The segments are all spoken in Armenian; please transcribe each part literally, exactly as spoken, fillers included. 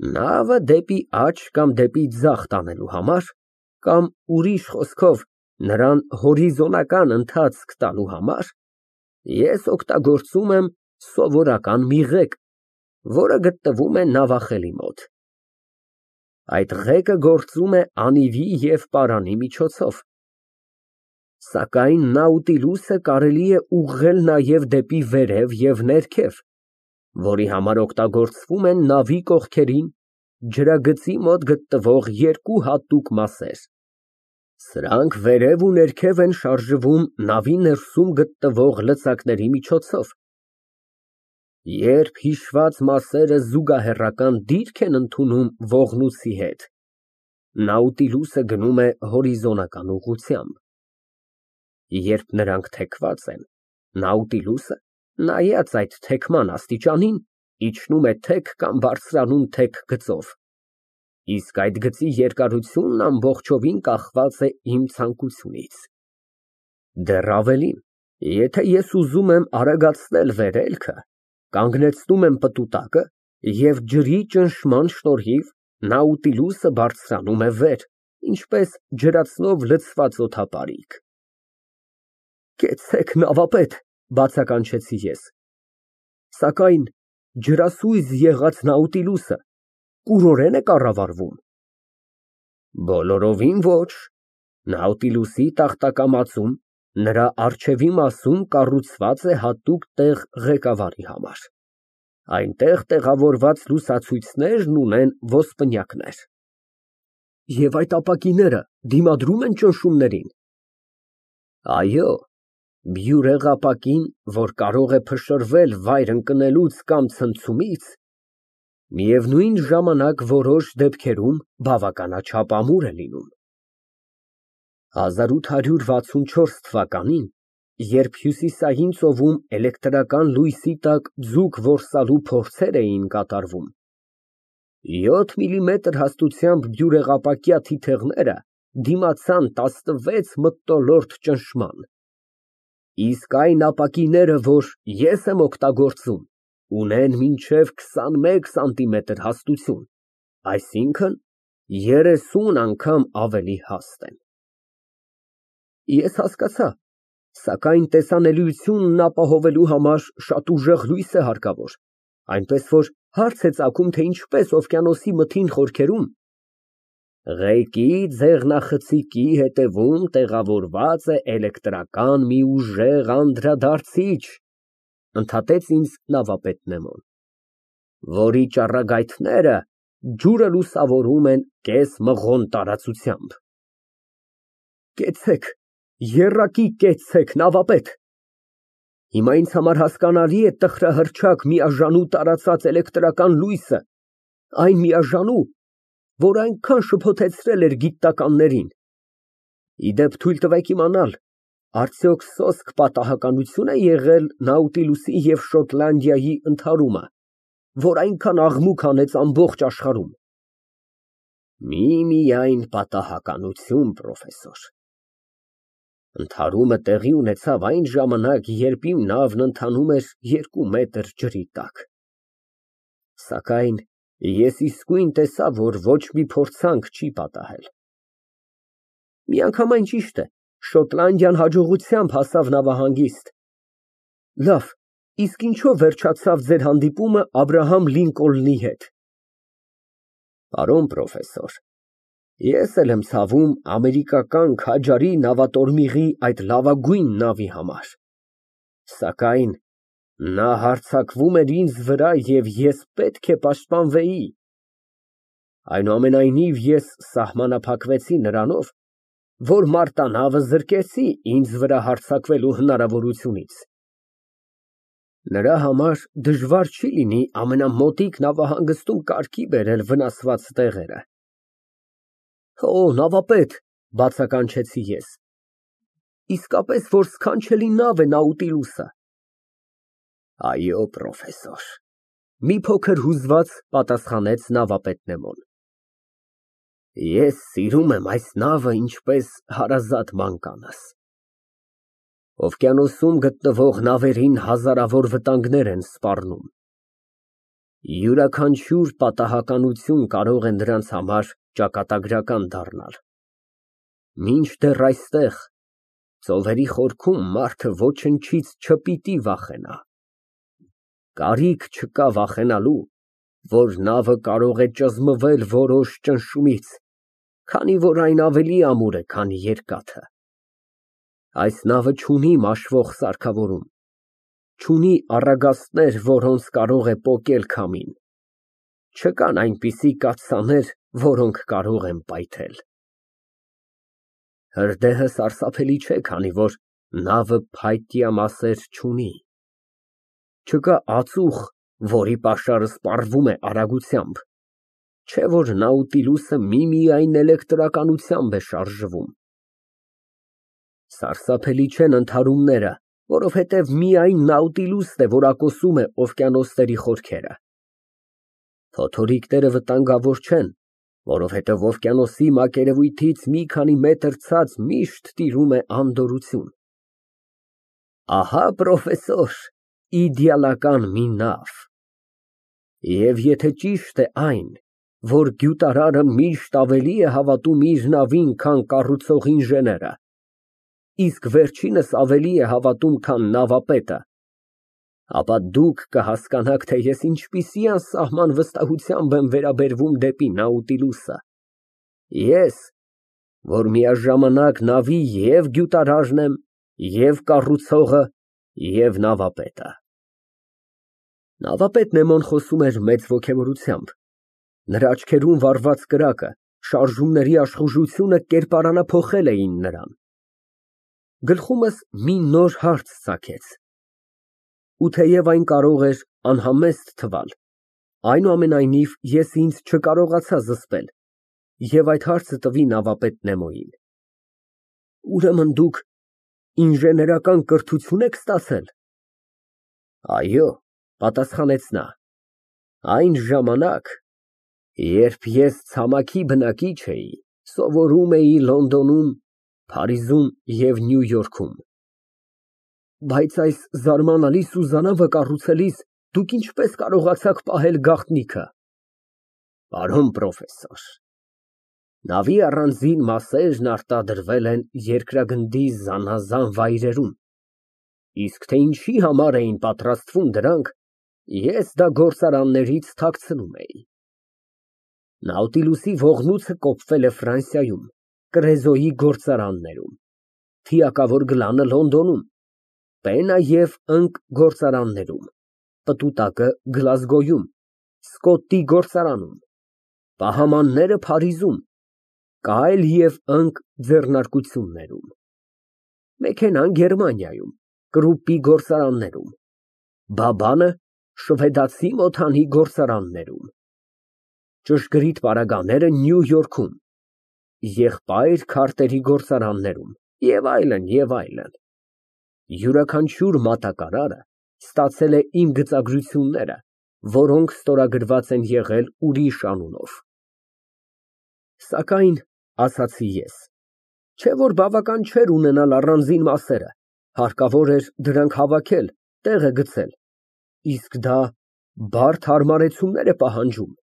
Նավը դեպի աջ կամ դեպի ձախ տանելու համար, կամ ուրիշ խոսքով նրան հորիզոնական ընթացք տալու համար, ես օգտագործում եմ սովորական մի ղեկ, որը գտնվում է նավախելի մոտ։ Այդ ղեկը գործում է անիվի և պարանի միջոցով։ Սակայն Նաուտիլուսը կարելի է ուղղել նաև դեպի վերև և ներքև, որի համար օգտագործվում են նավի կողքերին ջրագծի մոտ գտնվող երկու հատուկ մասեր։ Սրանք վերև ու ներքև են շարժվում նավի ներսում գտնվող լծակների միջոցով։ Երբ հիշված մասերը զուգահեռական դիրք են ընդունում ողնույցի հետ, Նաուտիլուսը գնում է հորիզոնական ուղղությամբ։ Երբ նրանք թեքված են, Նաուտիլուսը, նայած այդ թեքման աստիճանին, իջնում է թեք կամ բարձրանում թեք գծով, իսկ այդ գծի երկարությունն ամբողջովին կախված է իմ ցանկությունից։ Դեռ ավելին, եթե ես ուզում եմ արագացնել վերելքը, կանգնեցնում եմ պտուտակը և ջրի ճնշման շնորհիվ Նաուտիլուսը բարձրանում է վեր, ինչպես ջրացնով լցված օդապարիկ։ Կեցցեք, նավապետ, բացականչեցի ես, սակայն ջրասույզ եղած Նաուտիլուսը կուրորեն է կառավարվում։ Բոլորովին ոչ, Նաուտիլուսի տախտակամածում նրա առջևի մասում կառուցված է հատուկ տեղ ղեկավարի համար։ Այնտեղ տեղավորված լուսացույցներն ունեն ոսպնյակներ։ Եվ այդ ապակիները դիմադրո՞ւմ են ճնշումներին։ Այո, բյուրեղ ապակին, որ կարող է փշրվել վայր ընկնելուց կամ ցնցումից, միևնույն ժամանակ որոշ դեպքերում բավականաչափ ամուր է լինում։ հազար ութ հարյուր վաթսունչորս թվականին, երբ Հյուսիսային ծովում էլեկտրական լույսի տակ ձուկ որսալու փորձեր էին կատարվում, յոթ միլիմետր հաստությամբ բյուրեղապակյա թիթեղները դիմացան տասնվեց մթնոլորտ ճնշման, իսկ այն ապակիները, որ ես եմ օգտագործում, ունեն մինչև քսանմեկ սանտիմետր հաստություն, այսինքն երեսուն անգամ ավելի հաստ են։ Ես հասկացա, սակայն տեսանելիությունն ապահովելու համար շատ ուժեղ լույս է հարկավոր, այնպես որ հարց է ծագում, թե ինչպես օվկիանոսի մթին խորքերում ղեկի ձեղնախցիկի հետևում տեղավորված է էլեկտրական մի ուժեղ անդրադարձիչ, ընդհատեց ինձ նավապետ Նեմոն, որի ճառագայթները ջուրը լուսավորում են կես մղոն տարածությամբ։ Կեցցեք, եռակի կեցցեք, նավապետ։ Հիմա ինձ համար հասկանալի է տխրահռչակ միաժանու տարածած էլեկտրական լույսը, այն միաժանու, որ այնքան շփոթեցրել էր գիտնականներին։ Ի դեպ, թույլ տվեք իմանալ, արդյոք սոսկ պատահականություն է եղել Նաուտիլուսի և Շոտլանդիայի ընդհարումը, որ այնքան աղմուկ հանեց ամբողջ աշխարհում։ Միմիայն պատահականություն, պրոֆեսոր։ Ընդհարումը տեղի ունեցավ այն ժամանակ, երբ իմ նավն ընթանում էր երկու մետր ջրի տակ։ Սակայն ես իսկույն տեսա, որ ոչ մի փորձանք չի պատահել։ Միանգամայն ճիշտ է, Շոտլանդիան հաջողությամբ հասավ նավահանգիստ։ Լավ, իսկ ինչով վերջացավ ձեր հանդիպումը Աբրահամ Լինկոլնի հետ։ Պարոն պրոֆեսոր, ես էլ եմ ցավում ամերիկական քաջարի նավատորմիղի այդ լավագույն նավի համար, սակայն նա հարձակվում էր ինձ վրա և ես պետք է պաշտպանվեի։ Այնուամենայնիվ ես սահմանափակվեցի նրանով, որ մարտանավը զրկեցի ինձ վրա հարձակվելու հնարավորությունից։ Նրա համար դժվար չի լինի ամենամոտիկ նավահանգստում կարգի բերել վնասված տեղերը։ Օ, նավապետ, բացականչեցի ես, իսկապես որ սքանչելի նավ է Նաուտիլուսը։ Այո, պրոֆեսոր, մի փոքր հուզված պատասխանեց նավապետ Նեմոն։ Ես սիրում եմ այս նավը ինչպես հարազատ մանկանս։ Օվկիանոսում գտնվող նավերին հազարավոր վտանգներ են սպառնում։ Յուրաքանչյուր պատահականություն կարող է նրանց համար ճակատագրական դառնալ։ Մինչդեռ այստեղ, ծովերի խորքում, մարդը ոչնչից չպիտի վախենա։ Կարիք չկա վախենալու, որ նավը կարող է ճզմվել որոշ ճնշումից, քանի որ այն ավելի ամուր է, քան երկաթը։ Այս նավը չունի մաշվող սարքավորում, չունի առագաստներ, որոնց կարող է պոկել քամին, չկան այնպիսի կաթսաներ, որոնք կարող են պայթել։ Հրդեհը սարսափելի չէ, քանի որ նավը փայտյա մասեր չունի։ Չկա ածուխ, որի պաշարը սպառվում է արագությամբ, չէ որ Նաուտիլուսը միմիայն էլեկտրականությամբ է շարժվում։ Սարսափելի չեն ընդհարումները, որովհետև միայն Նաուտիլուսն է, որ ակոսում է օվկիանոսների խորքերը։ Փոթորիկները վտանգավոր չեն, որովհետև օվկիանոսի մակերևույթից մի քանի մետր ցած միշտ տիրում է անդորրություն։ Ահա, պրոֆեսոր, իդեալական մի նավ։ Եվ եթե ճիշտ է այն, որ գյուտարարը միշտ ավելի է հավատում իր նավին, քան կառուցող ինժեները, իսկ վերջինս ավելի է հավատում, քան նավապետը, ապա դուք կհասկանաք, թե ես ինչպիսի անսահման վստահությամբ եմ վերաբերվում դեպի Նաուտիլուսը։ Ես, որ միաժամանակ նավի և գյուտարարն եմ, և կառուցողը, և նավապետը։ Նավապետ Նեմոն խոսում էր մեծ ոգևորությամբ, նրա աչքերում վառված կրակը, շարժումների աշխուժությունը կերպարանափոխել էին նրան։ Գլխումս մի նոր հարց ծագեց, ու թեև այն կարող էր անհամեստ թվալ, այնուամենայնիվ ես ինձ չկարողացա զսպել և այդ հարցը տվի նավապետ Նեմոյին։ Ուրեմն դուք ինժեներական կրթություն եք ստացել։ Այո, պատասխանեց նա, այն ժամանակ, երբ ես ցամաքի բնակիչ էի, սովորում էի Լոնդոնում, Փարիզում և Նյու Յորքում։ Բայց այս զարմանալի սուզանավը կառուցելիս դուք ինչպես կարողացաք պահել գաղտնիքը։ Պարոն պրոֆեսոր, նավի առանձին մասերն արտադրվել են երկրագնդի զանազան վայրերում, իսկ թե ինչի համար էին պատրաստվում դրանք, ես դա գործարաններից թաքցնում էի։ Նաուտիլուսի ողնույթը կոփվել է Ֆրանսիայում, Կրեզոյի գործարաններում, թիակավոր գլանը Լոնդոնում, Պենա և Ընկ գործարաններում, պտուտակը Գլազգոյում, Սկոտտի գործարանում, պահամանները Փարիզում, կայլ և ընկ ձեռնարկություններում, մեքենան Գերմանիայում, Կրուպպի գործարաններում, բաբանը շվեդացի մոթանի գործարաններում, ճշգրիտ պարագաները Նյու Յորքում, եղբայր քարտերի գործարաններում և այլն, և այլն։ Յուրաքանչյուր մատակարարը ստացել է իմ գծագրությունները, որոնք ստորագրված են եղել ուրիշ անունով։ Սակայն, ասացի ես, չէ որ բավական չէր ունենալ առանձին մասերը, հարկավոր էր դրանք հավաքել, տեղը գցել, իսկ դա բարդ հարմարեցումներ է պահանջում։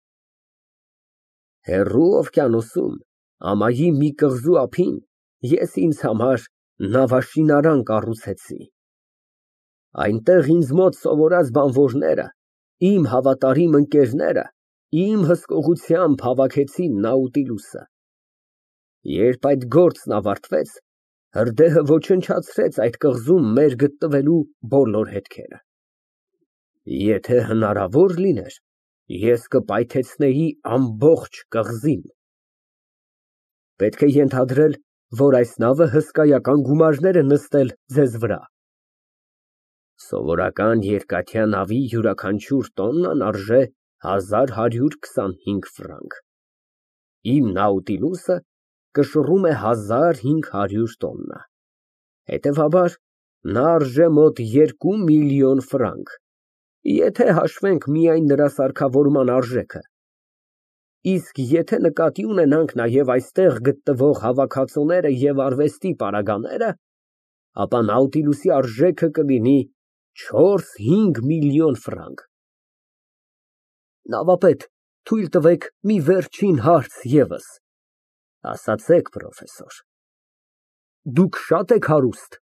Հեռու օվկիանոսում, ամայի մի կղզու ափին, ես ինձ համար նավաշինարան կառուցեցի։ Այնտեղ ինձ մոտ սովորած բանվորները, իմ հավատարիմ ընկերները, իմ հսկողությամբ հավաքեցին Նաուտիլուսը։ Երբ այդ գործն ավարտվեց, հրդեհը ոչնչացրեց այդ կղզում մեր գտնվելու բոլոր հետքերը։ Եթե հնարավոր լիներ, ես կպայթեցնեի ամբողջ կղզին։ Պետք է ենթադրել, որ այս նավը հսկայական գումարներ է նստել ձեզ վրա։ Սովորական երկաթյա նավի յուրաքանչյուր տոննան արժե հազար հարյուր քսանհինգ ֆրանկ, իմ Նաուտիլուսը կշռում է հազար հինգ հարյուր տոննա, հետևաբար նա արժե մոտ երկու միլիոն ֆրանկ, եթե հաշվենք միայն նրա սարքավորման արժեքը, իսկ եթե նկատի ունենանք նաև այստեղ գտնվող հավաքածուները և արվեստի պարագաները, ապա Նաուտիլուսի արժեքը կլինի չորս֊հինգ միլիոն ֆրանկ։ Նավապետ, թույլ տվեք մի վերջին հարց ևս։ Ասացեք, պրոֆեսոր, դուք շա՞տ եք հարուստ։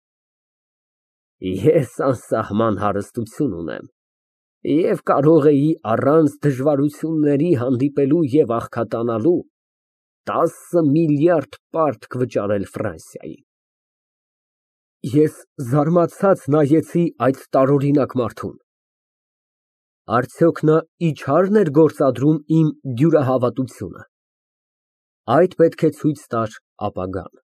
Ես անսահման հարստություն ունեմ և կարող էի առանց դժվարությունների հանդիպելու և աղքատանալու տասը միլիարդ պարտք վճարել Ֆրանսիային։ Ես զարմացած նայեցի այդ տարօրինակ մարդուն։ Արդյոք նա իչա՞րն էր գործադրում իմ դյուրահավատությունը։ Այդ պետք է ցույց տար ապագան։